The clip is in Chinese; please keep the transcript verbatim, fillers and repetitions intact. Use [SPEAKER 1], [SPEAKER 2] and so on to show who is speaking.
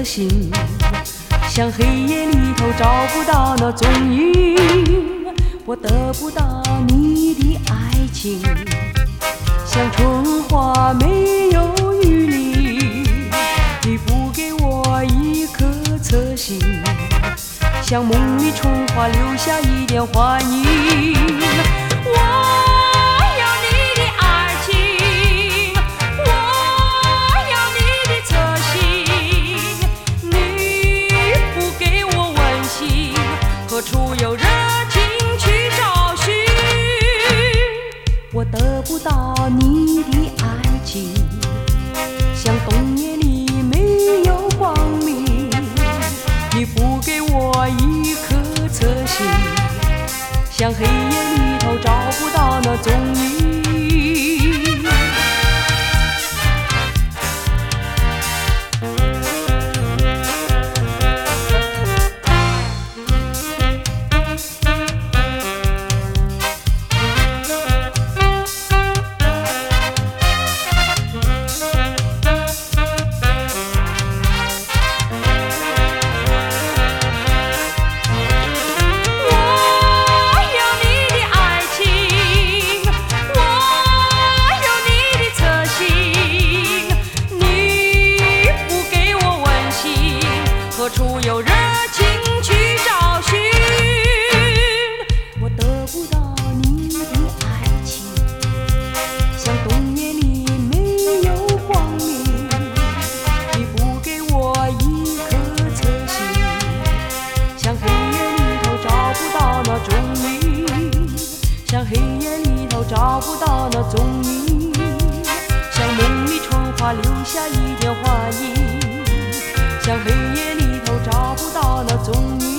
[SPEAKER 1] 心，像黑夜里头找不到那踪影。我得不到你的爱情，像春花没有雨淋。你不给我一颗侧心，像梦里春花留下一点幻影。我何处有热情去找寻？我得不到你的爱情，像冬夜里没有光明。你不给我一颗侧心，像黑夜里头找不到那踪影。何处有热情去找寻？我得不到你的爱情，像冬夜里没有光明。你不给我一颗侧心，像黑夜里头找不到那踪影，像黑夜里头找不到那踪影，像梦里春花留下一点幻影，像黑夜里找不到那踪影。